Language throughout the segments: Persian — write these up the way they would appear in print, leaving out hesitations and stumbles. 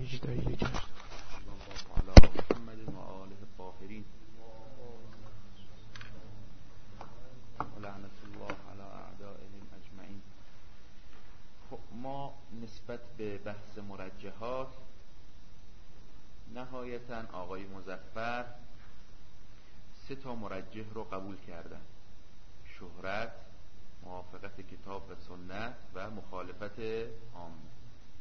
اجدایی کرد. الله علی محمد و آله الطاهرین و لعنت الله علی اعدائهم اجمعین. خب ما نسبت به بحث مرجحات نهایتاً آقای مظفر 3 مرجح رو قبول کردن: شهرت، موافقت کتاب و سنت و مخالفت عامه.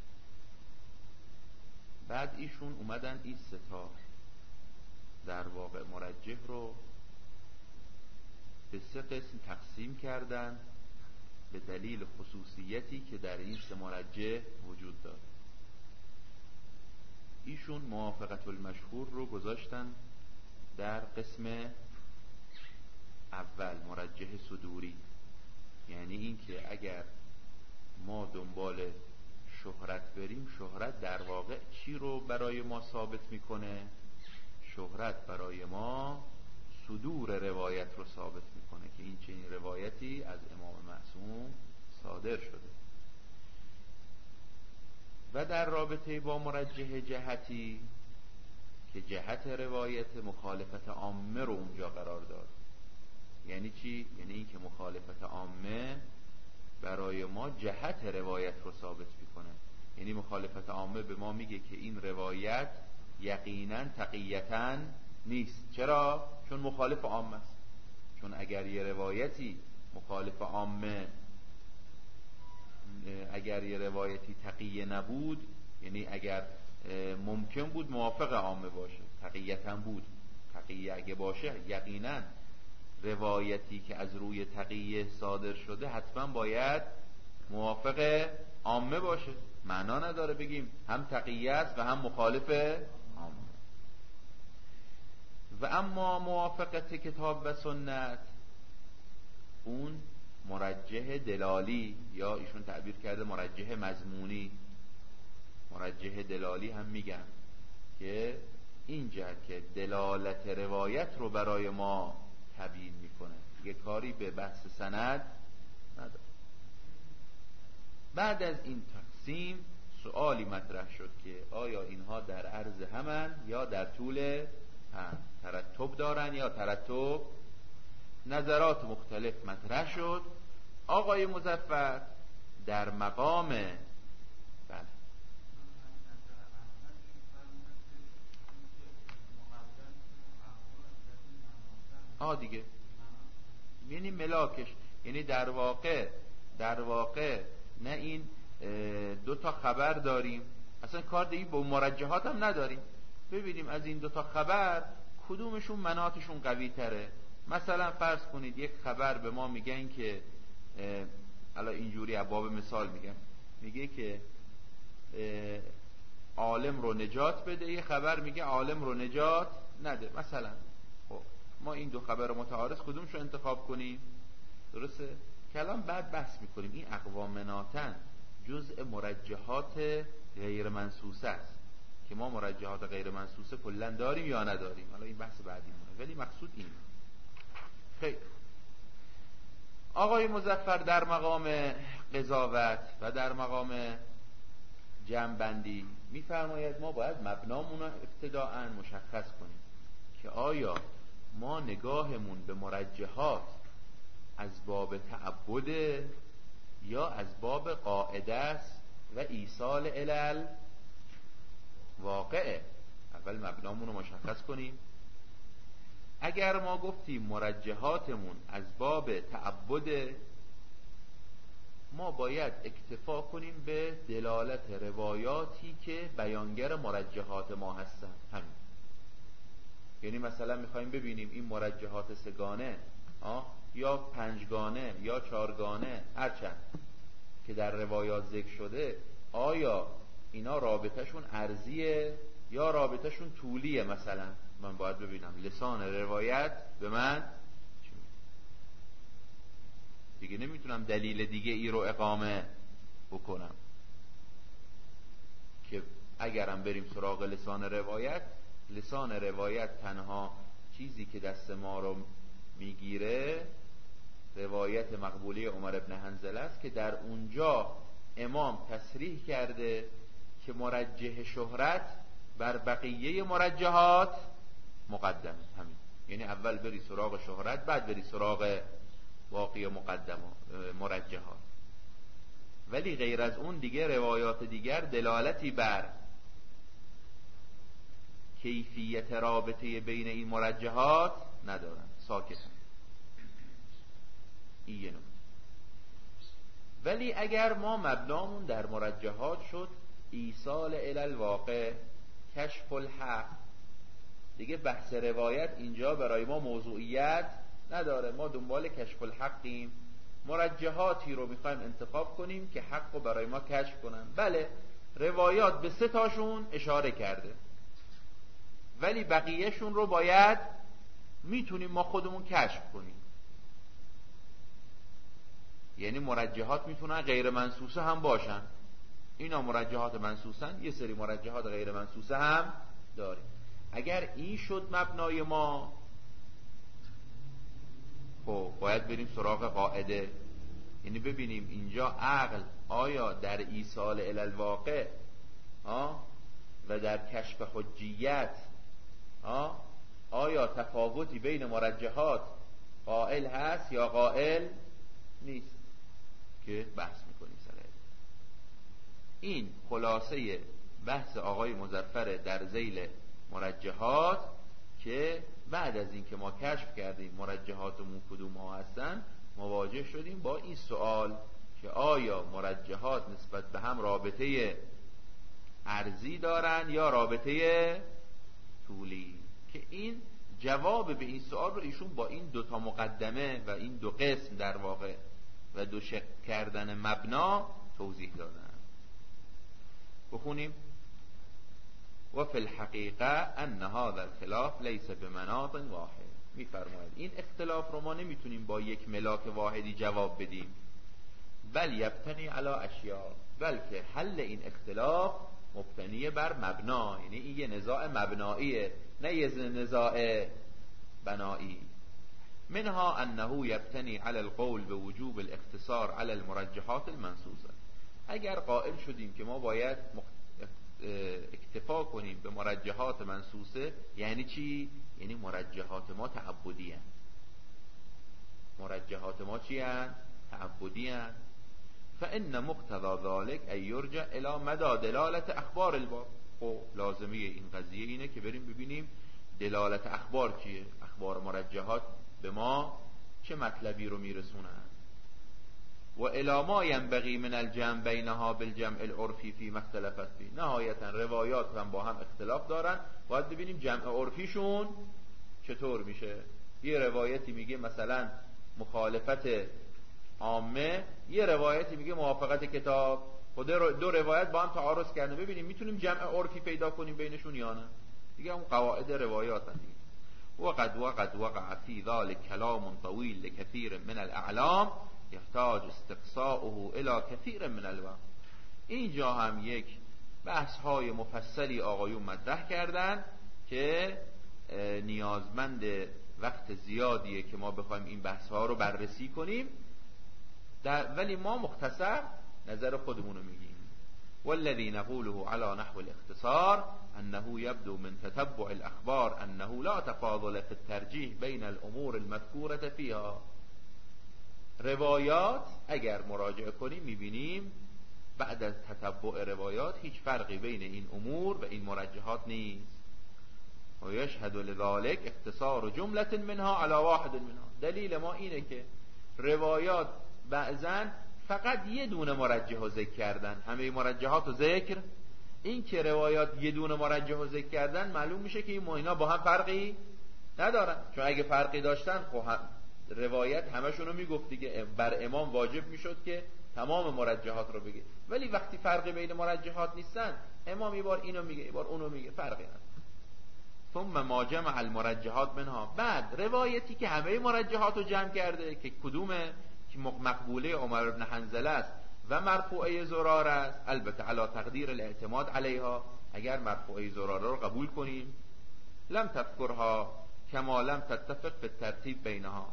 بعد ایشون اومدن این 3 در واقع مرجح رو به 3 قسم تقسیم کردن به دلیل خصوصیتی که در این 3 مرجح وجود داره. ایشون موافقت المشهور رو گذاشتن در قسم اول، مرجح صدوری، یعنی این که اگر ما دنبال شهرت بریم، شهرت در واقع چی رو برای ما ثابت میکنه؟ شهرت برای ما صدور روایت رو ثابت میکنه که این چنین روایتی از امام معصوم صادر شده. و در رابطه با مرجح جهتی که جهت روایت مخالفت عامه رو اونجا قرار داد. یعنی چی؟ یعنی این که مخالفت عامه برای ما جهت روایت رو ثابت میکنه. یعنی مخالفت عامه به ما میگه که این روایت یقینا تقیتا نیست. چرا؟ چون مخالف عامه است. چون اگر یه روایتی مخالف عامه، اگر یه روایتی تقیه نبود، یعنی اگر ممکن بود موافق عامه باشه، تقیتا بود، تقیه اگه باشه یقینا روایتی که از روی تقیه صادر شده حتما باید موافق عامه باشه. معنا نداره بگیم هم تقیه است و هم مخالف عامه. و اما موافقت کتاب و سنت، اون مرجح دلالی، یا ایشون تعبیر کرده مرجح مضمونی. مرجح دلالی هم میگن که این جهت که دلالت روایت رو برای ما تبیین میکنه، یه کاری به بحث سند نداره. بعد از این تقسیم سؤالی مطرح شد که آیا اینها در عرض همن یا در طول هم، ترتب دارن یا ترتب؟ نظرات مختلف مطرح شد. آقای مظفر در مقام دیگه، یعنی ملاکش، یعنی در واقع نه این 2 خبر داریم، اصلا کار دیگه با مرجحات هم نداریم. ببینیم از این 2 خبر کدومشون مناطشون قوی تره. مثلا فرض کنید یک خبر به ما میگن که الان اینجوری ابواب مثال میگه که عالم رو نجات بده، یه خبر میگه عالم رو نجات نده مثلا. خب ما این 2 خبر متعارض کدومشو انتخاب کنیم؟ درسته؟ کلام بعد بحث میکنیم این اقوام مناتن جزء مرجحات غیر منسوسه است که ما مرجحات غیر منسوسه کلا داریم یا نداریم. حالا این بحث بعدی مونه، ولی مقصود اینه. خیلی آقای مظفر در مقام قضاوت و در مقام جمع‌بندی میفرماید ما باید مبنامون رو ابتداءً مشخص کنیم که آیا ما نگاهمون به مرجحات از باب تعبد یا از باب قاعده است و ایصال علل واقعه. اول مبنامون رو مشخص کنیم. اگر ما گفتیم مرجحاتمون از باب تعبد، ما باید اکتفا کنیم به دلالت روایاتی که بیانگر مرجحات ما هستن. همین. یعنی مثلا میخوایم ببینیم این مرجحات 3 گانه یا 5 گانه یا 4 گانه هرچند که در روایات ذکر شده، آیا اینا رابطهشون عرضیه یا رابطهشون طولیه؟ مثلا من باید ببینم لسان روایت به من چی دیگه نمیتونم دلیل دیگه ای رو اقامه بکنم که اگرم بریم سراغ لسان روایت تنها چیزی که دست ما رو میگیره روایت مقبوله عمر ابن حنظله است که در اونجا امام تصریح کرده که مرجح شهرت بر بقیه مرجحات مقدمه. همین، یعنی اول بری سراغ شهرت، بعد بری سراغ واقعی مقدمه مرجحات. ولی غیر از اون دیگه روایات دیگر دلالتی بر کیفیت رابطه بین این مرجحات ندارن، ساکتن. این یه نکته. ولی اگر ما مبنامون در مرجحات شد ایصال الی الواقع، کشف الحق، دیگه بحث روایت اینجا برای ما موضوعیت نداره. ما دنبال کشف الحقیم، مرجحاتی رو میخوایم انتخاب کنیم که حق رو برای ما کشف کنن. بله روایات به 3 تاشون اشاره کرده، ولی بقیهشون رو باید میتونیم ما خودمون کشف کنیم. یعنی مرجحات میتونن غیر منصوصه هم باشن، اینا مرجحات منصوصن، یه سری مرجحات غیر منصوصه هم داریم. اگر این شد مبنای ما، خب باید بریم سراغ قاعده. یعنی ببینیم اینجا عقل آیا در ایصال الی الواقع و در کشف حجیت آیا تفاوتی بین مرجحات قائل هست یا قائل نیست، که بحث میکنیم سر این. خلاصه بحث آقای مظفر در ذیل مرجحات، که بعد از این که ما کشف کردیم مرجحاتمون کدوم ها هستن، مواجه شدیم با این سوال که آیا مرجحات نسبت به هم رابطه عرضی دارن یا رابطه طولی، که این جواب به این سوال رو ایشون با این 2 تا مقدمه و این 2 قسم در واقع و 2 شق کردن مبنا توضیح دادن. بخونیم: و فی الحقیقه ان هذا الخلاف لیس بمناط واحد. میفرماید این اختلاف رو ما نمیتونیم با یک ملاک واحدی جواب بدیم، بل یبتنی علی اشیاء، بلکه حل این اختلاف مبتنی بر مبنا. یعنی این یه نزاع مبناییه، نه یه نزاع بنایی. منها انه یبتنی علی القول بوجوب الاختصار علی المرجحات المنصوصه. اگر قائل شدیم که ما باید اکتفا کنیم به مرجحات منصوصه، یعنی چی؟ یعنی مرجحات ما تعبدی هستند. مرجحات ما چی هستند؟ تعبدی هستند. فان مقتضى ذلك ان یرجع الی مدى دلالت اخبار الباب. خب لازمه این قضیه اینه که بریم ببینیم دلالت اخبار چیه، اخبار مرجحات به ما چه مطلبی رو میرسونن. و الی ما ینبغی من الجمع بینها بالجمع العرفی فی ما اختلفت فی. نهایتا روایات هم با هم اختلاف دارن، باید ببینیم جمع عرفیشون چطور میشه. یه روایتی میگه مثلا مخالفت عامه، یه روایتی میگه موافقت کتاب. خود 2 روایت با هم تعارض کرده، ببینیم میتونیم جمع عرفی پیدا کنیم بینشون یا نه. دیگه اون قواعد روایات هستند. وقد وقع فی ذلك کلام طویل لكثیر من الاعلام یحتاج استقصاؤه الى کثیر من الوقت. اینجا هم یک بحث های مفصلی آقایون مطرح کردن که نیازمند وقت زیادیه که ما بخوایم این بحث ها رو بررسی کنیم، ولی ما مختصر نظر خودمون رو میگیم. والذي نقوله على نحو الاختصار انه يبدو من تتبع الاخبار انه لا تفاضل في الترجيح بين الامور المذكورة فيها. روایات اگر مراجعه کنیم میبینیم بعد از تتبع روایات هیچ فرقی بین این امور و این مرجحات نیست. و یشهد لذلك اختصار جملة منها على واحد منها. دلیل ما اینه که روایات بعضاً فقط یه دونه مرجح رو ذکر کردن، همه مرجحات رو ذکر. این که روایات یه دونه مرجح رو ذکر کردن معلوم میشه که اینا با هم فرقی ندارن، چون اگه فرقی داشتن خب روایت همشون رو میگفت دیگه، بر امام واجب میشد که تمام مرجحات رو بگه. ولی وقتی فرقی بین مرجحات نیستن، امام یه بار اینو میگه یه بار اونو میگه، فرقی نداره. ثم ما جمع المرجحات منها، بعد روایتی که همه مرجحات رو جمع کرده که کدومه؟ که مقبوله عمر بن حنظله است و مرفوعه زراره است، البته علی تقدیر الاعتماد علیها، اگر مرفوعه زراره رو قبول کنیم. لم تذکرها کما لم تتفق به ترتیب بینها،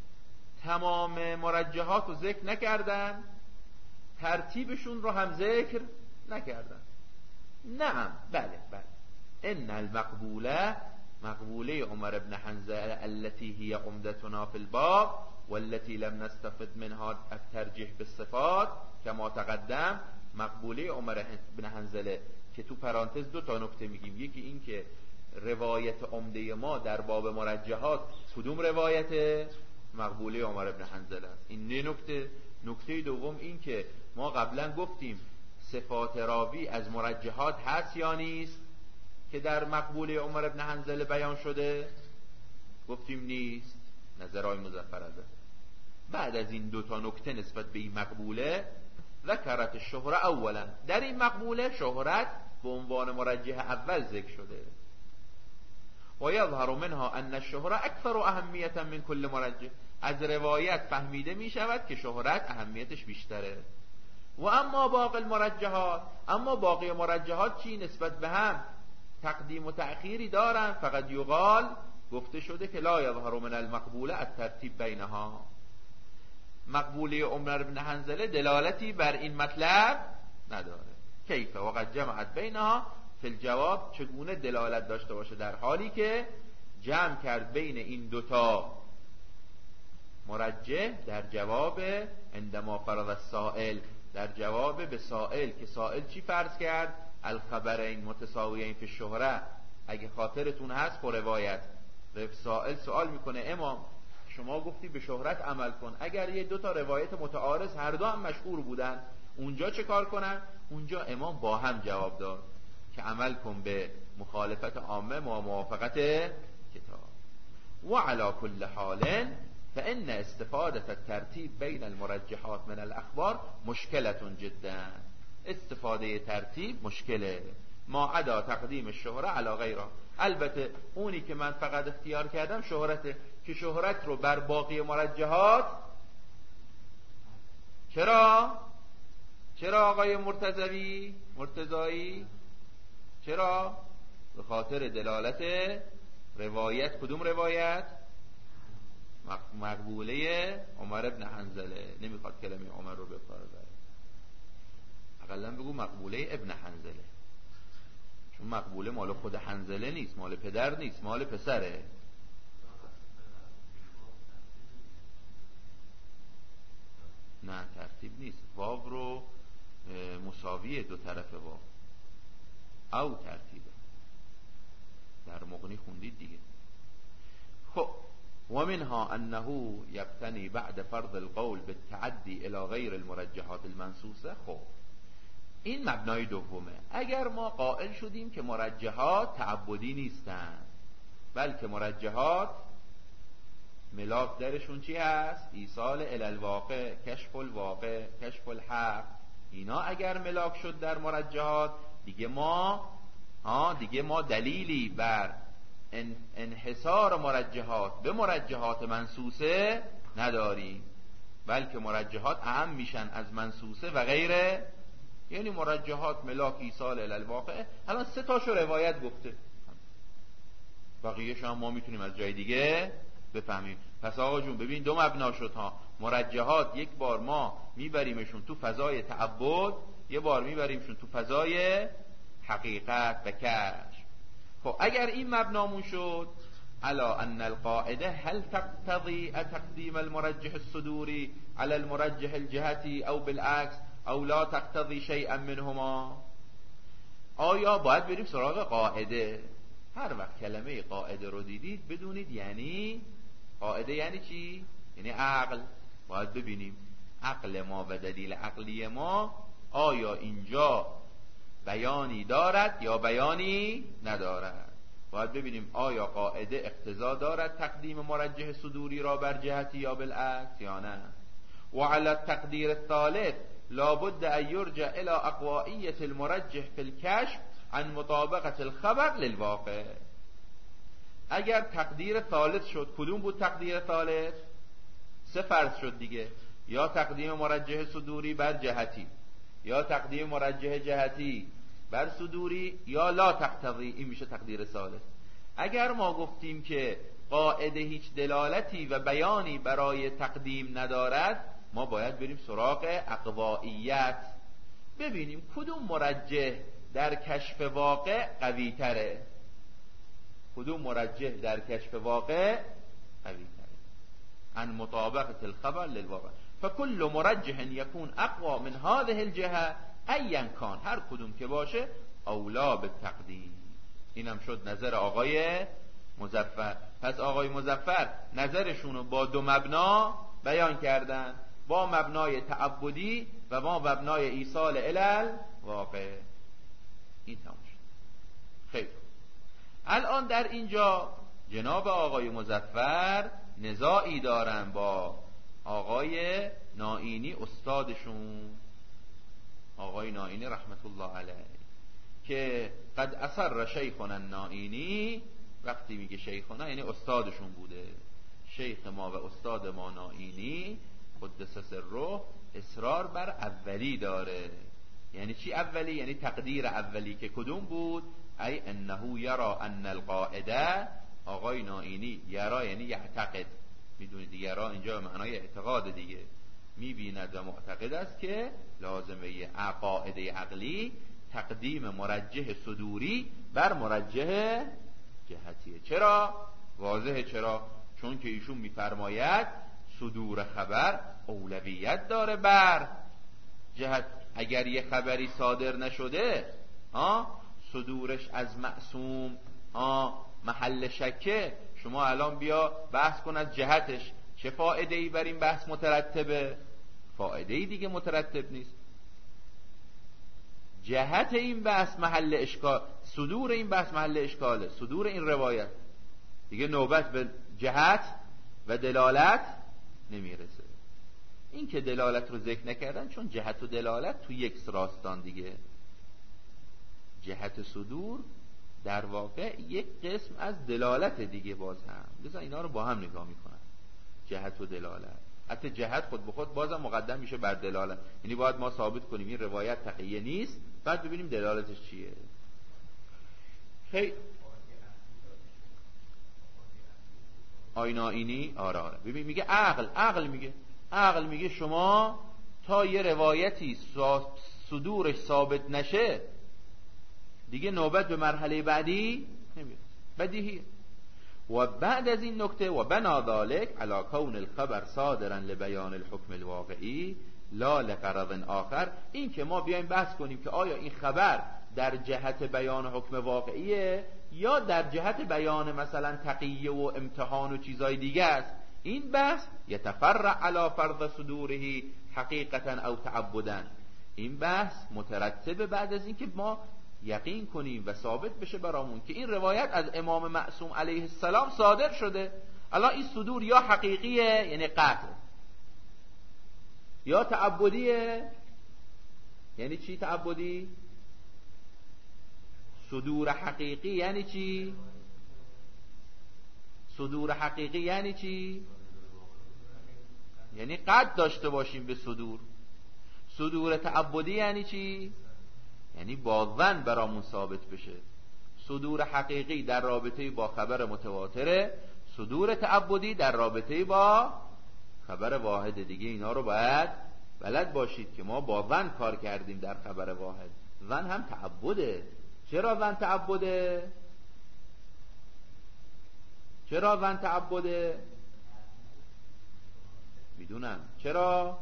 تمام مرجحات رو ذکر نکردن، ترتیبشون رو هم ذکر نکردن. نعم بله ان المقبوله مقبوله عمر بن حنظله التي هي عمدتنا في الباب والتي لم نستفد منها الترجیح بالصفات كما تقدم. مقبوله عمر بن حنظله که تو پرانتز 2 نکته میگیم، یکی این که روایت عمده ما در باب مرجحات کدوم روایت؟ مقبوله عمر بن حنظله است. این نکته دوم این که ما قبلا گفتیم صفات راوی از مرجحات هست یا نیست که در مقبوله عمر بن حنظله بیان شده؟ گفتیم نیست. نظرهای مظفرالدین. بعد از این 2 نکته نسبت به این مقبوله ذکرت الشهره اولا، در این مقبوله شهرت به عنوان مرجح اول ذکر شده. و یظهر منها ان الشهره اکثر اهمیتا من کل مرجح، از روایت فهمیده می شود که شهرت اهمیتش بیشتره. و اما باقی المرجحات، اما باقی مرجحات چی نسبت به هم تقدیم و تأخیری دارن؟ فقط یقال گفته شده که لا یظهر من المقبوله الترتیب بینها. مقبوله عمر بن حنظله دلالتی بر این مطلب نداره. کیف وقد جمعت بینها فی الجواب، چگونه دلالت داشته باشه در حالی که جمع کرد بین این 2 مرجح در جواب عندما فرض السائل، در جواب به سائل که سائل چی فرض کرد؟ الخبرین متساویین فی الشهره. اگه خاطرتون هست خب روایت سائل سوال میکنه امام شما گفتی به شهرت عمل کن، اگر یه 2 روایت متعارض هر 2 هم مشهور بودن اونجا چه کار کنن؟ اونجا امام با هم جواب داد که عمل کن به مخالفت عامه و موافقت کتاب. و علی کل حال فان استفاده الترتیب بین المرجحات من الاخبار مشکلة جدا. استفاده ترتیب مشکله، ما عدا تقدیم الشهره علی غیرها. البته اونی که من فقط اختیار کردم شهرته، که شهرت رو بر باقی مرجحات چرا آقای مرتضایی چرا؟ به خاطر دلالت روایت. کدوم روایت؟ مقبوله عمر بن حنظله. نمیخواد کلمه عمر رو به کار ببره، اقلا بگو مقبوله ابن حنظله، چون مقبوله مال خود حنظله نیست، مال پدر نیست، مال پسره. نه ترتیب نیست، واو رو مساویه 2 طرف واو او ترتیبه. در مغنی خوندید دیگه. خب و منها انه یقتنی بعد فرض القول بالتعدی الى غیر المرجحات المنصوصه. خب این مبنای دومه. اگر ما قائل شدیم که مرجحات تعبدی نیستن، بلکه مرجحات ملاک درشون چی هست؟ ایصال الی الواقع، کشف الواقع، کشف الحق. اینا اگر ملاک شد در مرجحات، دیگه ما دلیلی بر انحصار مرجحات به مرجحات منصوصه نداریم، بلکه مرجحات اهم میشن از منصوصه و غیره. یعنی مرجحات ملاک ایصال الی الواقع. الان 3 تاشو روایت گفته، بقیه‌ش هم ما میتونیم از جای دیگه بفهمیم. پس آقا جون ببین 2 مبنا شد ها. مرجحات یک بار ما میبریمشون تو فضای تعبد، یه بار میبریمشون تو فضای حقیقت و کشف. خب اگر این مبنامون شد الا ان القاعده هل تقتضی تقدیم المرجح الصدوری على المرجح الجهتی او بالعکس او لا تقتضی شیئا منهما. آیا باید بریم سراغ قاعده؟ هر وقت کلمه قاعده رو دیدید بدونید یعنی قاعده یعنی چی؟ یعنی عقل. باید ببینیم عقل ما و دلیل عقلی ما آیا اینجا بیانی دارد یا بیانی ندارد. باید ببینیم آیا قاعده اقتضا دارد تقدیم مرجح صدوری را بر جهتی یا بالعکس یا نه. و علی التقدیر الثالث لابد ان یرجع الى اقوائیة المرجح فی الکشف عن مطابقة الخبر للواقع. اگر تقدیر ثالث شد، کدوم بود تقدیر ثالث؟ 3 فرض شد دیگه، یا تقدیم مرجح صدوری بر جهتی، یا تقدیم مرجح جهتی بر صدوری، یا لا تقتضی. این میشه تقدیر ثالث. اگر ما گفتیم که قاعده هیچ دلالتی و بیانی برای تقدیم ندارد، ما باید بریم سراغ اقوائیت، ببینیم کدوم مرجح در کشف واقع قوی تره؟ کدوم مرجح در کشف واقع قوی تره؟ عن مطابقة الخبر للواقع. فكل مرجح يكون اقوى من هذه الجهة ايا كان، هر کدوم که باشه اولا بالتقدیم. اینم شد نظر آقای مظفر. پس آقای مظفر نظرشونو با دو مبنا بیان کردن، با مبنای تعبدی و با مبنای ایصال الی واقع. این تمام شد. خیلی الان در اینجا جناب آقای مظفر نزاعی دارن با آقای نائینی استادشون، آقای نائینی رحمت الله علیه، که قد اصر شیخنا النائینی. وقتی میگه شیخنا یعنی استادشون بوده، شیخ ما و استاد ما نائینی قدس سره اصرار بر اولی داره. یعنی چی اولی؟ یعنی تقدیر اولی که کدوم بود؟ ای انه یرا ان القاعده. آقای نائینی یرا یعنی یعتقد، میدونید یرا اینجا معنای اعتقاد دیگه، میبیند و معتقد است که لازمه قاعده عقلی تقدیم مرجح صدوری بر مرجح جهتیه. چرا؟ واضحه. چرا؟ چون که ایشون میفرماید صدور خبر اولویت داره بر جهت. اگر یه خبری صادر نشده صدورش از معصوم محل شکه، شما الان بیا بحث کن از جهتش چه فایده ای بر این بحث مترتبه؟ فایده ای دیگه مترتب نیست. جهت این بحث محل اشکال، صدور این بحث محل اشکاله، صدور این روایت دیگه نوبت به جهت و دلالت نمیرسه. این که دلالت رو ذکر نکردن چون جهت و دلالت تو یک راستان دیگه. جهت صدور در واقع یک قسم از دلالت دیگه باز هم، لذا اینا رو با هم نگاه میکنن، جهت و دلالت. حتی جهت خود به خود بازم مقدم میشه بر دلالت، یعنی باید ما ثابت کنیم این روایت تقیه نیست، بعد ببینیم دلالتش چیه. خیلی آینائینی آره ببین میگه عقل میگه شما تا یه روایتی صدورش ثابت نشه دیگه نوبت به مرحله بعدی نمیره. بدیهیه. و بعد از این نکته و بنا ذلك علی کون الخبر صادرا لبیان الحکم الواقعی لا لغرض آخر. این که ما بیایم بحث کنیم که آیا این خبر در جهت بیان حکم واقعیه یا در جهت بیان مثلا تقیه و امتحان و چیزای دیگه است، این بحث یتفرع علی فرض صدوره حقیقتا او تعبدا. این بحث مترتبه بعد از اینکه ما یقین کنیم و ثابت بشه برامون که این روایت از امام معصوم علیه السلام صادر شده. الان این صدور یا حقیقیه یعنی قطع، یا تعبدیه. یعنی چی تعبدی؟ صدور حقیقی یعنی چی؟ صدور حقیقی یعنی چی؟ یعنی قطع داشته باشیم به صدور. صدور تعبدی یعنی چی؟ یعنی با ظن برامون ثابت بشه. صدور حقیقی در رابطه با خبر متواتره، صدور تعبدی در رابطه با خبر واحد دیگه. اینا رو باید بلد باشید که ما با ظن کار کردیم در خبر واحد. ظن هم تعبده. چرا ظن تعبده؟ چرا ظن تعبده؟ میدونم چرا؟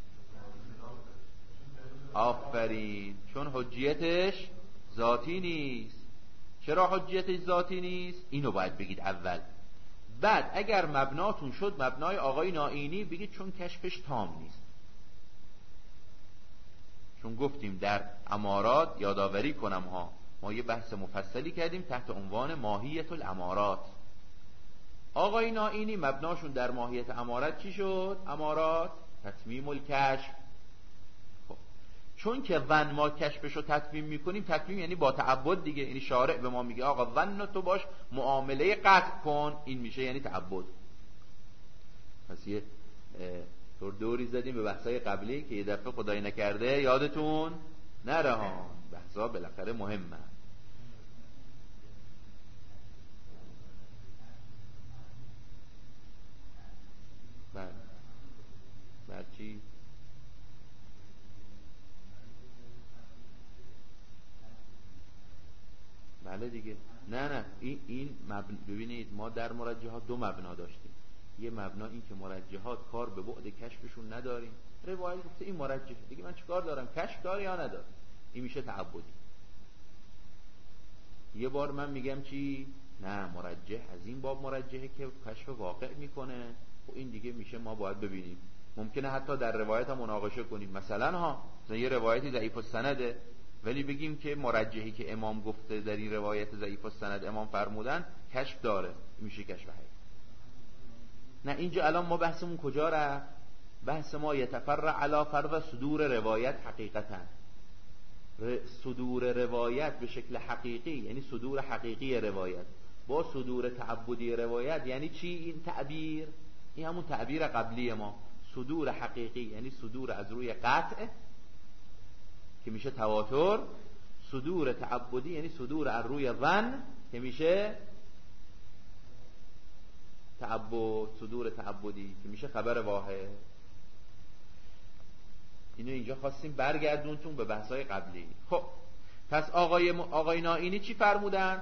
آفرین، چون حجیتش ذاتی نیست. چرا حجیتش ذاتی نیست؟ اینو باید بگید اول. بعد اگر مبناتون شد مبنای آقای نائینی بگید چون کشفش تام نیست. چون گفتیم در امارات، یادآوری کنم ها، ما یه بحث مفصلی کردیم تحت عنوان ماهیت الامارات. آقای نائینی مبناشون در ماهیت امارات چی شد؟ امارات تتمیم الکشف. چون که ظن ما کشفشو تتمیم میکنیم، تتمیم یعنی با تعبد دیگه، یعنی شارع به ما میگه آقا ظن تو باش معامله قطع کن، این میشه یعنی تعبد. پس یه طور دوری زدیم به بحثای قبلی که یه دفعه خدای نکرده یادتون نره ها، بحثا بالاخره مهمه. بر چی؟ بله دیگه. نه این ببینید ما در مرجحات دو مبنا داشتیم. یه مبنا این که مرجحات کار به بعد کشفشون نداریم، روایت گفته این مرجح، دیگه من چیکار دارم، کشف داره یا نداره، این میشه تعبدی. یه بار من میگم چی، نه مرجح از این باب مرجحه که کشف واقع میکنه، و این دیگه میشه ما باید ببینیم. ممکنه حتی در روایت هم مناقشه کنیم، مثلا یه روایتی ضعیف السنده ولی بگیم که مرجحی که امام گفته در این روایت ضعیف السند امام فرمودن کشف داره، میشه کشف حقیقی. نه اینجا الان ما بحثمون کجا رفت؟ بحث ما یتفرع علی فرض صدور روایت حقیقتا، صدور روایت به شکل حقیقی یعنی صدور حقیقی روایت با صدور تعبدی روایت یعنی چی؟ این تعبیر، این همون تعبیر قبلی ما، صدور حقیقی یعنی صدور از روی قطع که میشه تواتر، صدور تعبدی یعنی صدور از روی ظن که میشه تعبد، صدور تعبدی که میشه خبر واحد. اینو اینجا خواستیم برگردونتون به بحث‌های قبلی. خب پس آقای نائینی چی فرمودن؟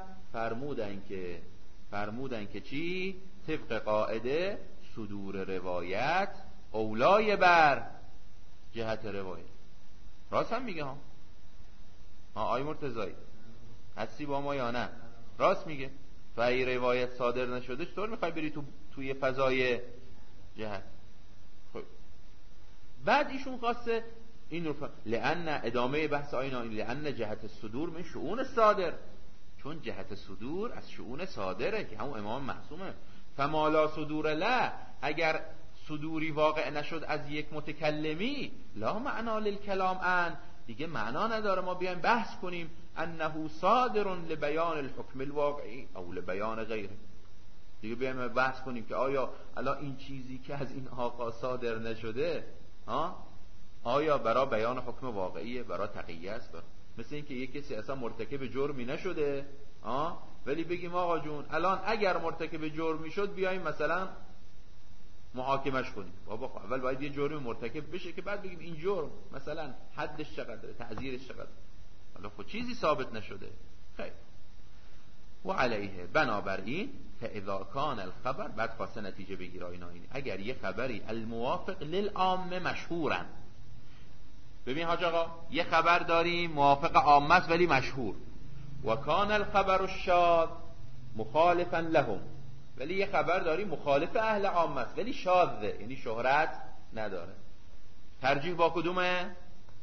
فرمودن که چی؟ طبق قاعده صدور روایت اولای بر جهت روایت. راست هم میگه ها آقای مرتضایی، هستی با ما یا نه؟ راست میگه. و ای روایت صادر نشده چطور میخوای بری توی فضای جهت؟ خب بعد ایشون خواسته این رو لأن ادامه بحث آینا این لأن جهت صدور من شؤون صادر، چون جهت صدور از شؤون صادره که همون امام معصومه. فمالا صدور لا، اگر صدوری واقع نشد از یک متکلمی، لا معنا للکلام ان، دیگه معنا نداره ما بیایم بحث کنیم انه صادر لبیان الحکم الواقعی او لبیان غیره، دیگه بیایم بحث کنیم که آیا الان این چیزی که از این آقا صادر نشده آیا برای بیان حکم واقعیه، برای تقیه است؟ مثل این که یک کسی اصلا مرتکب جرمی نشده ولی بگیم آقا جون الان اگر مرتکب جرمی شد بیایم مثلا محاکمش کنیم. بابا خب اول باید یه جرم مرتکب بشه که بعد بگیم این جرم مثلا حدش چقدره، تعزیرش چقدره. حالا خب چیزی ثابت نشده. خیر و علیه، بنابراین فاذا کان الخبر، بعد خواسته نتیجه بگیره اینا، اگر یه خبری الموافق للعامه مشهورن. ببین حاج آقا یه خبر داریم موافق عامه است ولی مشهور، و کان الخبر الشاذ مخالفا لهم، ولی یه خبر داریم مخالف اهل عامه است ولی شاذه یعنی شهرت نداره. ترجیح با کدومه؟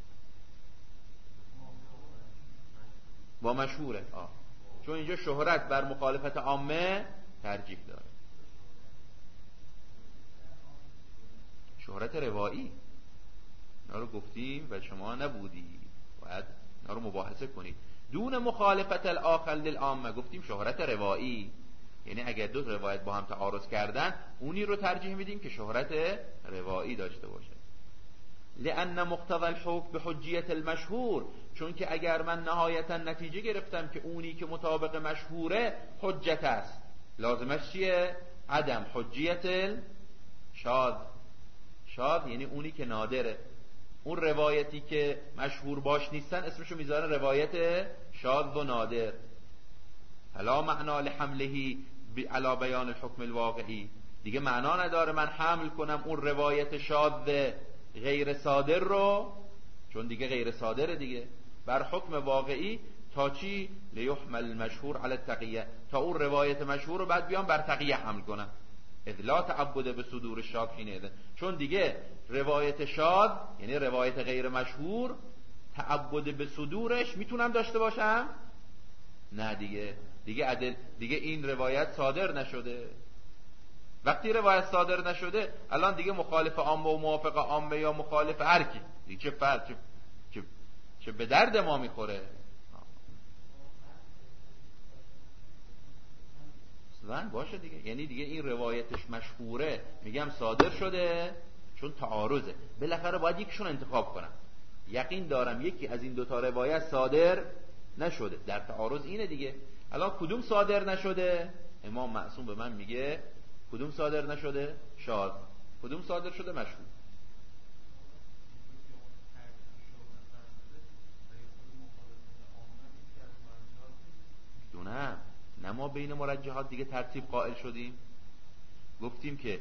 با مشهوره. چون اینجا شهرت بر مخالفت عامه ترجیح داره. شهرت روایی اینا رو گفتیم و شما نبودی، باید اینا رو مباحثه کنید. دون مخالفت الاخر للعامه گفتیم شهرت روایی، یعنی اگر دو روایت با هم تعارض کردن اونی رو ترجیح میدیم که شهرت روایی داشته باشه. لأن مقتضى الحکم بحجیت المشهور، چون که اگر من نهایتا نتیجه گرفتم که اونی که مطابق مشهوره حجت است، لازمش چیه؟ عدم حجیت شاذ. شاذ یعنی اونی که نادره، اون روایتی که مشهور باش نیستن اسمشو میذارن روایت شاذ و نادر. فلا معنا لحمله علی بیان الحکم الواقعی، دیگه معنا نداره من حمل کنم اون روایت شاذ غیر صادر رو، چون دیگه غیر صادره دیگه، بر حکم واقعی تا چی؟ لیحمل المشهور علی التقیه، تا اون روایت مشهور رو بعد بیام بر تقیه حمل کنم. اذ لا تعبد به صدور الشاذ حینئذ، چون دیگه روایت شاذ یعنی روایت غیر مشهور تعبد به صدورش میتونم داشته باشم؟ نه دیگه این روایت صادر نشده. وقتی روایت صادر نشده الان دیگه مخالف عامه و موافق عامه یا مخالف هر کی دیگه چه فرق چه به درد ما میخوره؟ زن باشه دیگه، یعنی دیگه این روایتش مشهوره میگم صادر شده، چون تعارضه بالاخره باید یکیشون انتخاب کنم. یقین دارم یکی از این دوتا روایت صادر نشده، در تعارض اینه دیگه. الان کدوم صادر نشده؟ امام معصوم به من میگه کدوم صادر نشده؟ شاذ. کدوم صادر شده؟ مشهور. بین مرجحات دیگه ترتیب قائل شدیم. گفتیم که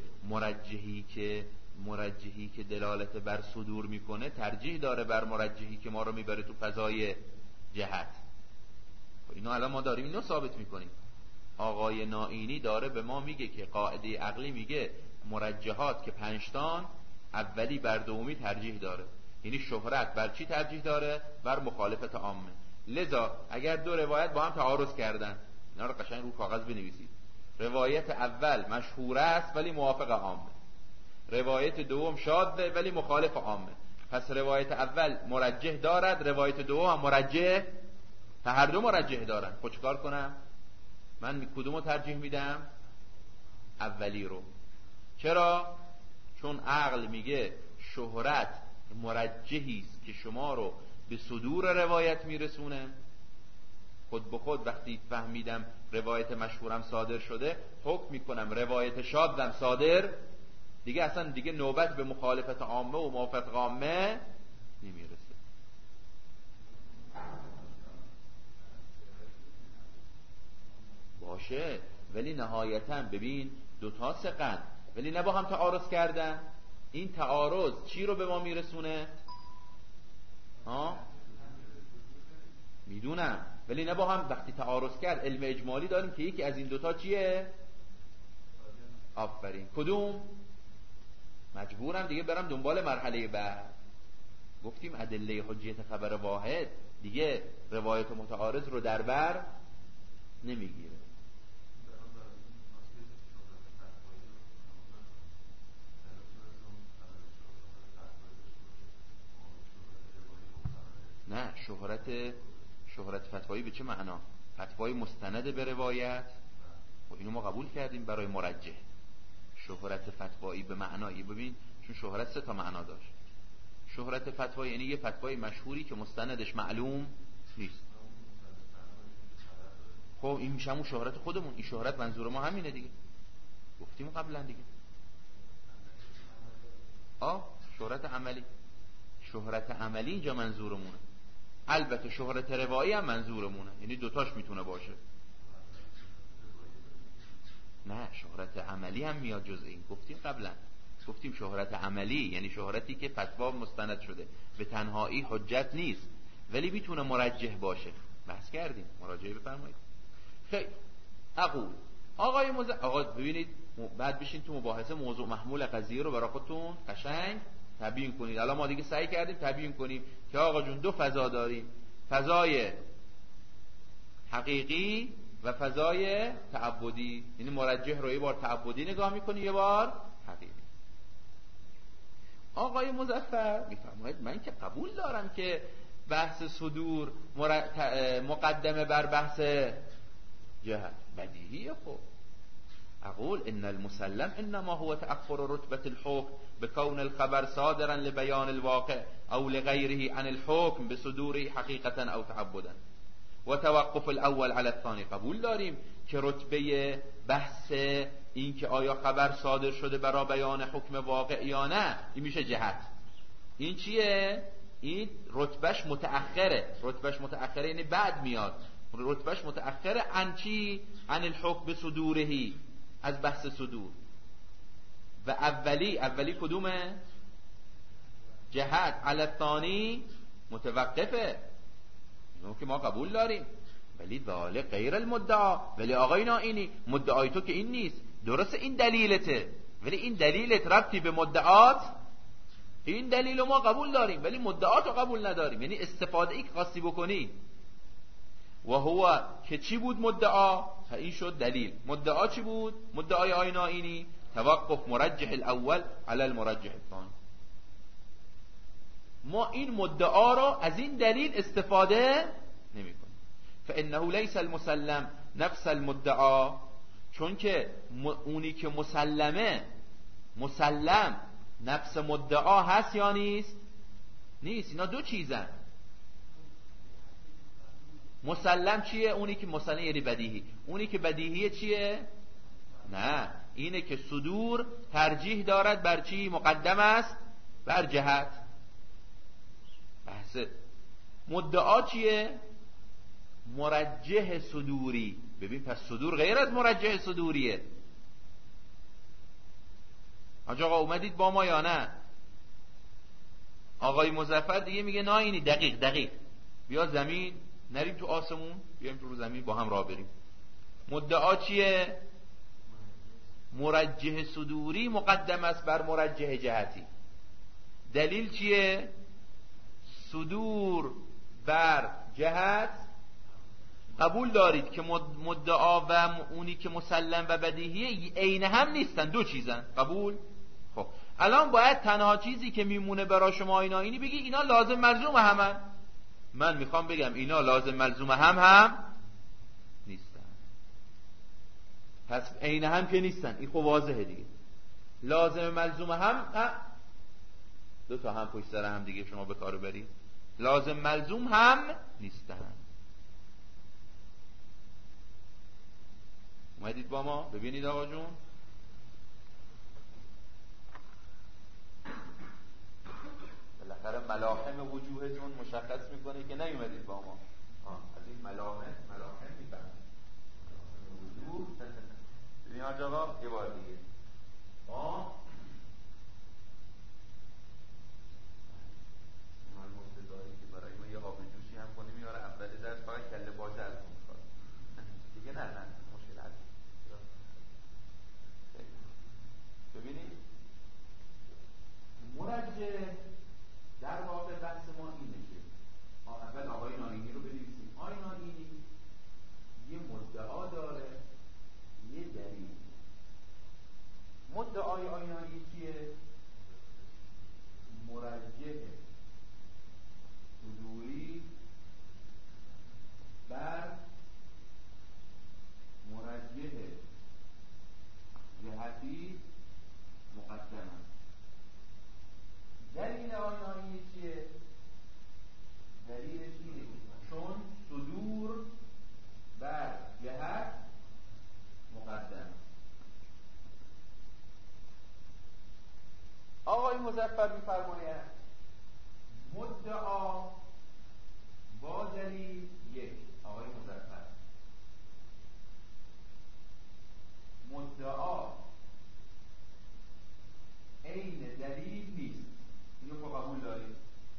مرجحی که دلالت بر صدور میکنه ترجیح داره بر مرجحی که ما رو میبره تو فضای جهت. اینا الان ما داریم اینو ثابت میکنیم. آقای نائینی داره به ما میگه که قاعده عقلی میگه مرجحات که 5 تان اولی بر دومی ترجیح داره. یعنی شهرت بر چی ترجیح داره؟ بر مخالفت عامه. لذا اگر دو روایت با هم تعارض کردن، اینا رو قشنگ رو کاغذ بنویسید. روایت اول مشهور است ولی موافق عامه، روایت دوم شاذ ولی مخالف عامه. پس روایت اول مرجح دارد، روایت دوم هم مرجح، هر دو مرجح دارن. خب چیکار کنم؟ من کدومو ترجیح میدم؟ اولی رو. چرا؟ چون عقل میگه شهرت مرجحی است که شما رو به صدور روایت میرسونه. خود به خود وقتی فهمیدم روایت مشهورم صادر شده، حکم میکنم روایت شاذم صادر، دیگه اصلا دیگه نوبت به مخالفت عامه و موافقت عامه نمیرسه. باشه، ولی نهایتا ببین دوتا ثقن ولی نه با هم تعارض کردن. این تعارض چی رو به ما میرسونه؟ میدونم، ولی نه با هم. وقتی تعارض کرد علم اجمالی داریم که یکی از این دوتا چیه؟ آفرین. کدوم؟ مجبورم دیگه برم دنبال مرحله بعد. گفتیم ادله حجیت خبر واحد دیگه روایت متعارض رو در بر نمیگیره. نه، شهرت فتوایی به چه معنا؟ فتوای مستند به روایت. و اینو ما قبول کردیم برای مرجح. شهرت فتوایی به معنایی، ببین چون شهرت 3 تا معنا داشت. شهرت فتوایی یعنی یه فتوای مشهوری که مستندش معلوم نیست. خب این میشه همون شهرت خودمون. این شهرت منظور ما همینه دیگه، گفتیم قبلا دیگه. شهرت عملی. شهرت عملی اینجا منظورمونه. البته شهرت روایی هم منظورمونه، یعنی دوتاش میتونه باشه. نه، شهرت عملی هم میاد جز این. گفتیم قبلا، گفتیم شهرت عملی یعنی شهرتی که فتوا مستند شده، به تنهایی حجت نیست ولی میتونه مرجح باشه. بحث کردیم، مراجعه بفرمایید. خیلی آقا ببینید، بعد بشین تو مباحثه موضوع محمول قضیه رو برای خودتون قشنگ تبیین کنید. الان ما دیگه سعی کردیم تبیین کنیم که آقا جون دو فضا داریم، فضای حقیقی و فضای تعبدی. یعنی مرجح رو یه بار تعبدی نگاه میکنی، یه بار حقیقی. آقای مظفر میفرماید من که قبول دارم که بحث صدور مقدمه بر بحث جهت. بدیهیه. خب اقول ان المسلم انما هو تأخر رتبة الحكم بكون الخبر صادرا لبيان الواقع او لغيره عن الحكم بصدوره حقيقة او تعبدا وتوقف الاول على الثاني. قبول داریم که رتبه بحث این که آیا خبر صادر شده برای بیان حکم واقع یا نه، این میشه جهت. این چیه؟ این رتبهش متأخره. رتبهش متأخره یعنی بعد میاد. رتبهش متأخره عن چی؟ عن الحکم بصدورهی، از بحث صدور. و اولی کدومه؟ جهت. علی الثانی متوقفه. اینو که ما قبول داریم. ولی ذالک غیر المدعا. ولی آقای نائینی مدعای تو که این نیست. درسته این دلیلته، ولی این دلیلت ربطی به مدعات. این دلیل ما قبول داریم ولی مدعات رو قبول نداریم. یعنی استفاده ای که خاصی بکنی. و هو که چی بود مدعا؟ این شد دلیل. مدعا چی بود؟ مدعای آقای نائینی توقف مرجح الاول علی المرجح الثانی. ما این مدعا رو از این دلیل استفاده نمی کنیم. فانه لیس المسلم نفس المدعا. چون که اونی که مسلم نفس مدعا هست یا نیست؟ نیست. اینا دو چیزن. مسلم چیه؟ اونی که مسلم یعنی بدیهی. اونی که بدیهیه چیه؟ نه، اینه که صدور ترجیح دارد بر چی؟ مقدم است بر جهت. بحث مدعا چیه؟ مرجح صدوری. ببین پس صدور غیر از مرجح صدوریه. آقا اومدید با ما یا نه؟ آقای مظفر دیگه میگه نه اینی دقیق بیا زمین، نریم تو آسمون، بیایم تو رو زمین با هم راه بریم. مدعا چیه؟ مرجح صدوری مقدم است بر مرجح جهتی. دلیل چیه؟ صدور بر جهت قبول دارید که مدعا و اونی که مسلم و بدیهیه عین هم نیستن، دو چیزن. قبول؟ خب الان باید تنها چیزی که میمونه برای شما اینی بگی اینا لازم ملزوم همن. من میخوام بگم اینا لازم ملزوم هم نیستن. پس عین هم که نیستن، این خب واضحه دیگه. لازم ملزوم هم دو تا هم پشت سر هم دیگه شما به کارو برید. لازم ملزوم هم نیستن. اومدید با ما؟ ببینید آقا جون، بالاخره ملاحم وجوهتون مشخص میکنه که نیومدید با ما. از این ملاحم میفهمید وجوه. ببین آقا یه بار دیگه ما مرتضایی که برای ما یه آب جوشی هم کنه میاره اول درس، فقط کله باجه از اون میخواد دیگه. نه مشکل هست. ببینید مرجح در واقع بحث ما اینه که اول آقای ناینی رو بنویسیم. آقای ناینی یه مدعا داره، یه دلیل. مدعای آقای ناینی چیه؟ مرجح صدوری بر مرجح جهتی مقدم است. دلیل آنایی چیه؟ دلیلش اینه چون صدور بر جهت مقدم. آقای مظفر می‌فرماید مدعا با دلیل یک. آقای مظفر مدعا عین دلیل نیست. اینو خب قبول دارید؟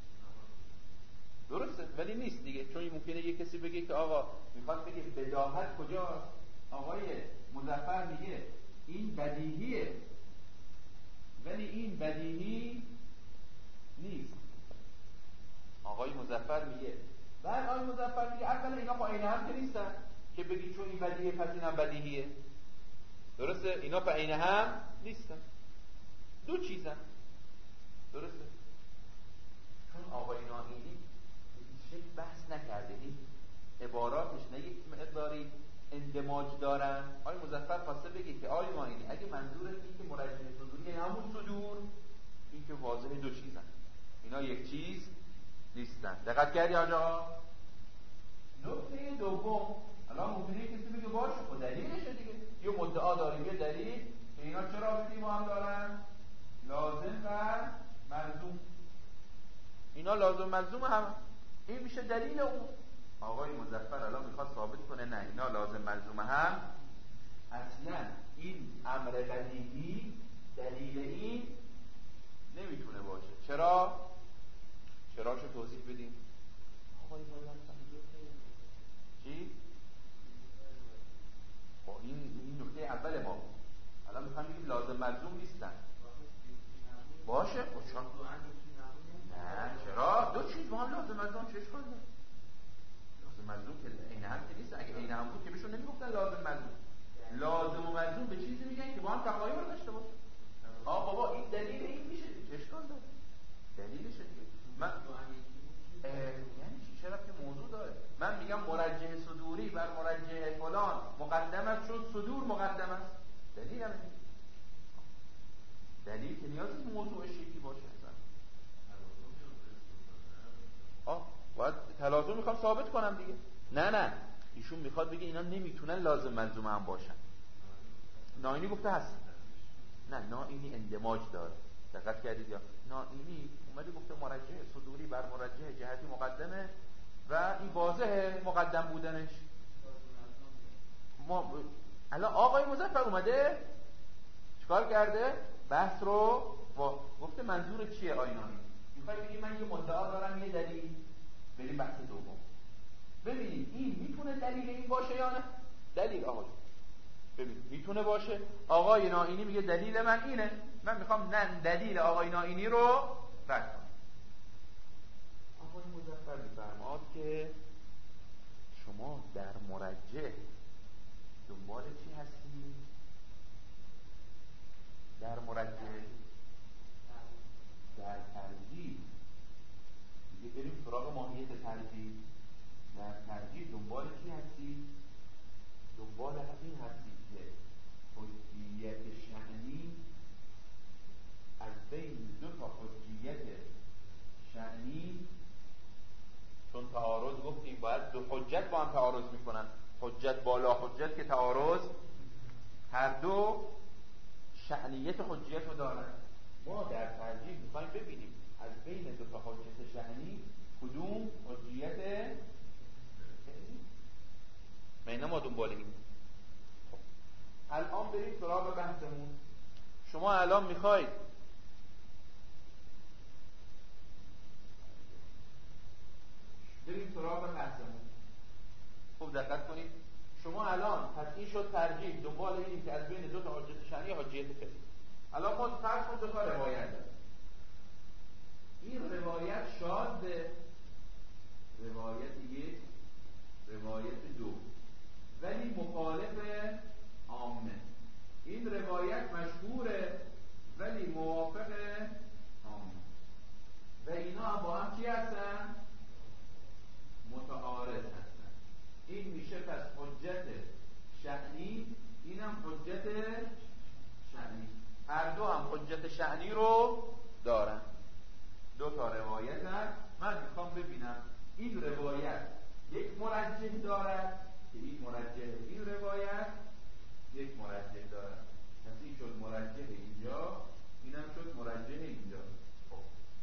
درسته، ولی نیست دیگه. چون ممکنه یه کسی بگه که آقا میخواد بگه بداهت کجاست. آقای مظفر میگه این بدیهیه، ولی این بدیهی نیست. آقای مظفر میگه بعد آقای مظفر میگه اولا اینا با عین هم که نیستن که بگی چون این بدیهیه پس اینم بدیهیه. درسته؟ اینا با عین هم نیستن، دو چیزن. درسته؟ چون آقای ناینی هیچ بحث نکرده، این عباراتش نه یک مقداری اندماج دارن. آقای مظفر خواسته بگه که آقای ناینی اگه منظورت اینه که مرجح صدوری همون صدور، این که واضح دو چیزن، اینا یک چیز نیستن. دقت کردی آقا؟ نکته دوم، الان ممکنه کسی بگه باشه خب دلیلشه دیگه. یه مدعا داریم یه دلیل که اینا چه رابطه‌ای با هم دارن؟ لازم و ملزوم. اینا لازم ملزوم هم، این میشه دلیل اون. آقای مظفر الان میخواد ثابت کنه نه اینا لازم ملزوم هم اصلا این امر بدیهی دلیل این نمیتونه باشه. چرا چه توضیح بدیم؟ آقای مظفر چی؟ خب این نکته اول ما. الان میخوام بگیم لازم ملزوم نیستن. باشه خب نه چرا؟ دو چیز با هم لازم ملزوم چه اشکالی داره؟ لازم ملزوم که عین هم که نیست. اگه عین هم بود که بهشون نمیگفتن لازم ملزوم. لازم و ملزوم به چیزی میگن که با هم تغایر داشته باشه. بابا این دلیل این میشه، چه اشکال داره؟ دلیلشه دیگه. من یعنی چی؟ چرا که موضوع داره؟ من میگم مرجح صدوری بر مرجح فلان مقدم است چون صدور مقدم است. دلیل هم دلیل که نیاز نیست موضوعش یکی باشه. باید تلازم میخوام ثابت کنم دیگه. نه ایشون میخواد بگه اینا نمیتونن لازم ملزوم هم باشن. ناینی گفته هست. نه ناینی اندماج داره. دقت کردید یا؟ ناینی اومده گفته مرجح صدوری بر مرجح جهتی مقدمه و این واضحه مقدم بودنش. ما الان آقای مظفر اومده چیکار کرده؟ بحث رو گفته منظور چیه آینانی؟ میخوای بگی من یه مدعا دارم یه دلیل، بریم بحث دوم. ببینید این میتونه دلیل این باشه یا نه؟ دلیل آقای ببین میتونه باشه. آقای نائینی میگه دلیل من اینه، من میخوام نه دلیل آقای نائینی رو رد کنم. آقای مظفر میفرماد که شما در مرجح دنبال چی هستی؟ در مرجح در ترجیح. دیگه بریم سراغ ماهیت ترجیح. در ترجیح دنبال چی هستی؟ دنبال این هستی که حجیت شأنی از بین دو تا حجیت شأنی، چون تعارض گفتیم باید دو حجت با هم تعارض میکنن، حجت بالا حجت که تعارض، هر دو شأنیت حجیت رو دارن. ما در ترجیح میخوایم ببینیم از بین دو تا حجت شأنی کدوم حجیت اینا ما دنبال این. خب الان بریم سراغ بحثمون. شما الان میخواید بریم سراغ بحثمون. خوب دقت کنید. شما الان پس این شد ترجیح دنبال اینیم که از بین دو تا حجت شأنی حجیت فعلی. الان ما فرض کنید دو تا روایت داریم. این روایت شاذه، روایت یک، روایت دو، ولی مخالف عامه. این روایت مشهوره ولی موافق عامه و اینا با هم چی هستن؟ متعارض هستن. این میشه پس حجت شأنی، اینم حجت شأنی، هر دو هم حجت شأنی رو دارن. دو تا روایت هست. من میخوام ببینم این روایت یک مرجح دارد که این مرجح این روایت یک مرجح دارد. پس این شد مرجح اینجا، اینم شد مرجح اینجا. خب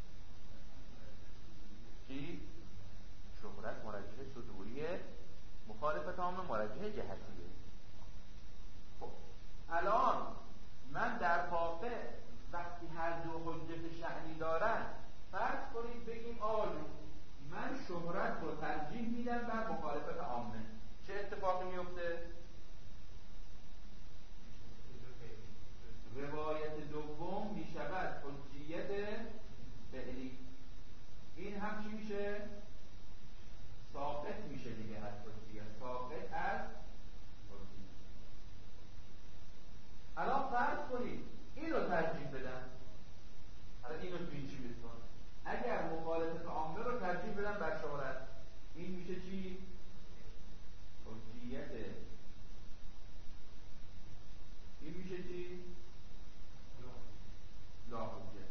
چی؟ شهرت مرجح صدوریه، مخالفت عامه مرجح جهتیه. خب الان من در واقع وقتی هر دو حجت شأنی دارن، فرض کنید بگیم آقا من شهرت رو ترجیح میدم بر مخالفت عامه، چه اتفاقی میفته؟ روایت دوم میشود حجیت فعلی. این هم چی میشه؟ ساقط میشه دیگه از حجیت، ساقط از حجیت. الان فرض کنید این رو ترجیح بدم. حالا این رو توی چی بسپن؟ اگر مخالفت عامه رو ترجیح بدم بر شهرت، این میشه چی؟ حجیت. این میشه چی؟ لا حجت.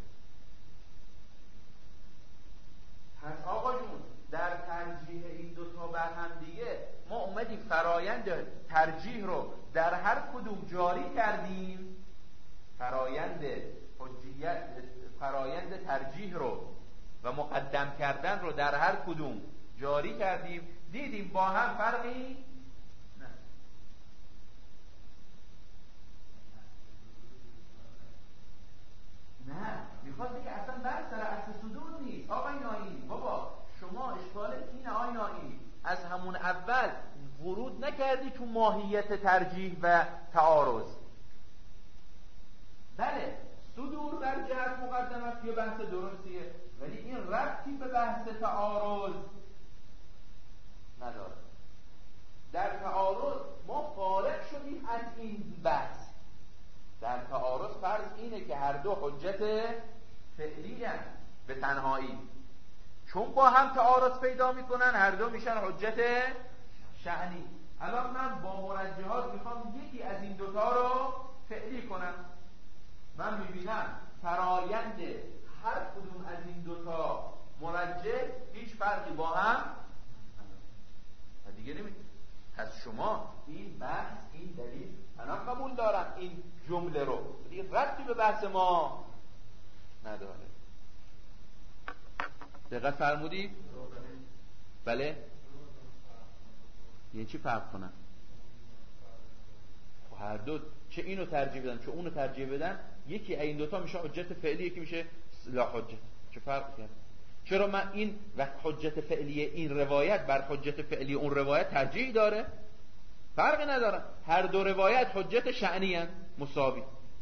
پس آقا جون در ترجیح این دوتا بر هم دیگه ما اومدیم فرایند ترجیح رو در هر کدوم جاری کردیم. فرایند حجیت، فرایند ترجیح رو و مقدم کردن رو در هر کدوم جاری کردیم. دیدیم با هم فرقی نه. میخواد بگه اصلا بر سر اصل صدور نیست. آقای نائینی بابا شما اشکالت اینه. آقای نائینی از همون اول ورود نکردی تو ماهیت ترجیح و تعارض. بله صدور بر جهت مقدم است، یه بحث درستیه، ولی این ربطی به بحث تعارض نداره. در تعارض ما فارغ شدیم از این بحث. در تعارض فرض اینه که هر دو حجت فعلی هستند به تنهایی، چون با هم تعارض پیدا میکنن هر دو میشن حجت شأنی. الان من با مرجحات میخوام یکی از این دوتا رو فعلی کنم. من میبینم فرایند هر کدوم از این دوتا مرجح هیچ فرقی با هم دیگه نمیده. پس شما این بحث، این دلیل من قبول دارم این جمله رو، ولی ربطی به بحث ما نداره. دقت فرمودید؟ بله؟ یعنی چی فرق کنن؟ هر دو چه اینو ترجیح بدن چه اونو ترجیح بدن، یکی این دوتا میشه حجت فعلی، یکی میشه لا حجت. چه فرق کرد؟ چرا من این وقت حجت فعلی این روایت بر حجت فعلی اون روایت ترجیح داره؟ فرقی نداره، هر دو روایت حجت شأنی هستند مساوی.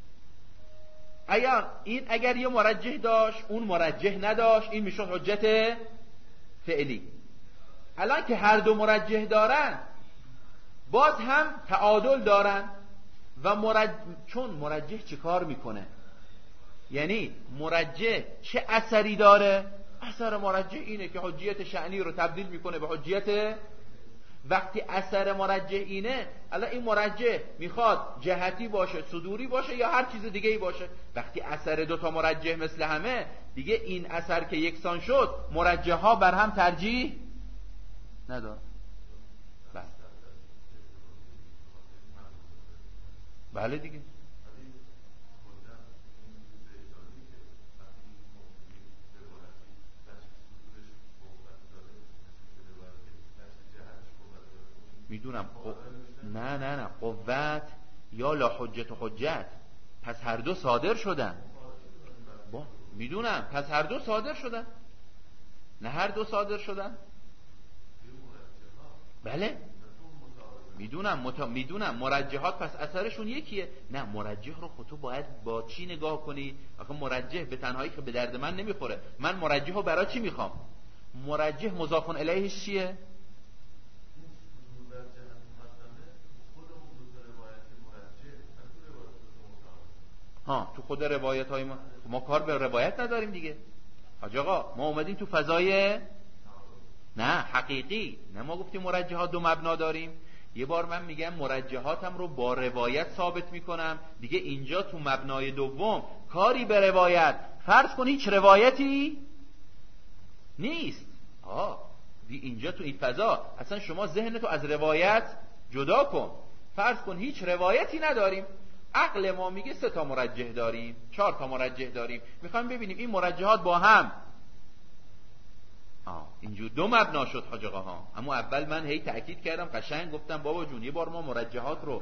اگر یه مرجح داشت اون مرجح نداشت، این میشه حجت فعلی. الان که هر دو مرجح دارن باز هم تعادل دارن و چون مرجح چه کار میکنه؟ یعنی مرجح چه اثری داره؟ اثر مرجح اینه که حجیت شأنی رو تبدیل میکنه به حجیت. وقتی اثر مرجح اینه، الان این مرجح میخواد جهتی باشه، صدوری باشه یا هر چیز دیگه ای باشه، وقتی اثر دوتا مرجح مثل همه دیگه، این اثر که یکسان شد مرجح ها بر هم ترجیح نداره. بله دیگه. میدونم نه قوت یا لا حجت و حجت، پس هر دو صادر شدن. میدونم پس هر دو صادر شدن، نه هر دو صادر شدن. بله میدونم مرجحات پس اثرشون یکیه. نه مرجح رو خود تو باید با چی نگاه کنی؟ آخه مرجح به تنهایی که به درد من نمیخوره. من مرجح رو برای چی میخوام؟ مرجح مضاف الیهش چیه؟ تو خود روایت های ما کار به روایت نداریم دیگه. حاج آقا ما اومدیم تو فضای نه حقیقی، نه ما گفتیم مرجحات دو مبنا داریم. یه بار من میگم مرجحاتم رو با روایت ثابت میکنم دیگه. اینجا تو مبنای دوم کاری به روایت، فرض کن هیچ روایتی نیست. اینجا تو این فضا اصلا شما ذهنتو از روایت جدا کن. فرض کن هیچ روایتی نداریم، عقل ما میگه 3 تا مرجح داریم، 4 تا مرجح داریم، میخوایم ببینیم این مرجحات با هم اینجور دو مبنا شد حاج آقا ها. اما اول من هی تأکید کردم، قشنگ گفتم بابا جون یه بار ما مرجحات رو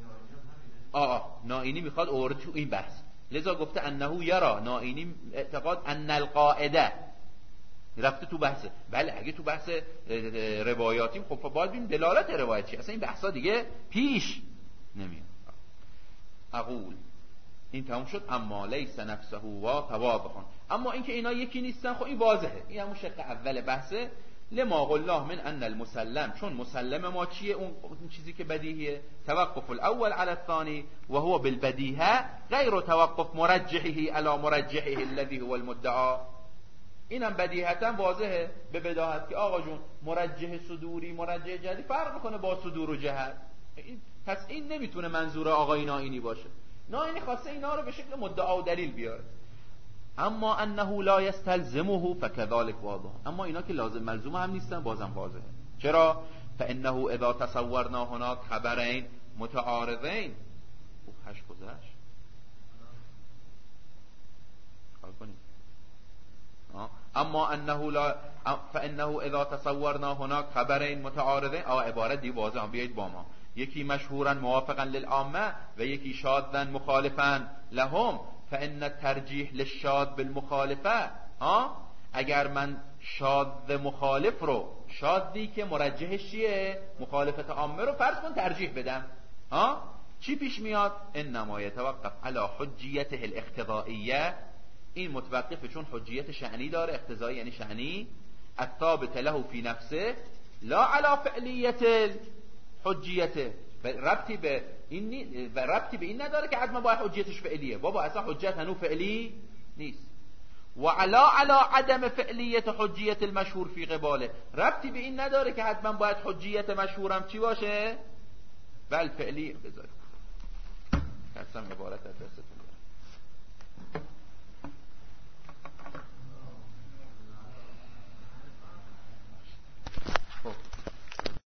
نائینی میخواد آورد تو این بحث، لذا گفته انه یرا، نائینی اعتقاد ان القاعده رفته تو بحثه. بله اگه تو بحث روایاتیم خب باید ببینیم دلالت روایت چی، اصلا این بحثا دیگه پیش نمیاد. اقول این تموم شد. اما لیس نفسه و توابعون، اما اینکه اینا یکی نیستن خب این واضحه، این همون شق اول بحثه. لما قلناه من ان المسلم، چون مسلم ما چیه؟ اون چیزی که بدیهیه. توقف الاول على الثاني وهو بالبديهه غیر توقف مرجحه على مرجحه الذي هو المدعى. اینم بدیهتا واضحه به بداهت که آقا جون مرجح صدوری مرجح جهتی فرق میکنه با صدور و جهت. پس این نمیتونه منظور آقای نائینی باشه. نائینی خواسته اینا رو به شکل مدعا و دلیل بیاره. اما انه لا يستلزمه فكذلك واضح، اما اینا که لازم ملزوم هم نیستن بازم واضحه. چرا؟ فانه اذا تصورنا هناك خبرين متعارضين. هش گذشت حال کنیم. اما انه لا فانه اذا تصورنا هناك خبرين متعارضين، عبارت دی واضحه. بیایید با ما، یکی مشهورا موافقا للعامه و یکی شاذا مخالفا لهم. فان الترجیح للشاذ بالمخالفه، اگر من شاذ مخالف رو، شاذی که مرجحش چیه؟ مخالفت عامه رو فرض کن ترجیح بدم، چی پیش میاد؟ انما يتوقف على حجیته الاقتضائیه، این متوقفه چون حجیت شأنی داره. اقتضایی یعنی شأنی. الثابت له فی نفسه لا على فعلیت حجیته، ربطی به این نداره که حتما باید حجیتش فعلیه. بابا اصلا حجت هنو فعلی نیست. و علا عدم فعلیت حجیت المشهور فی قباله، ربطی به این نداره که حتما باید حجیت مشهورم چی باشه؟ بل فعلی. بذارید خواستم عبارت از دستتون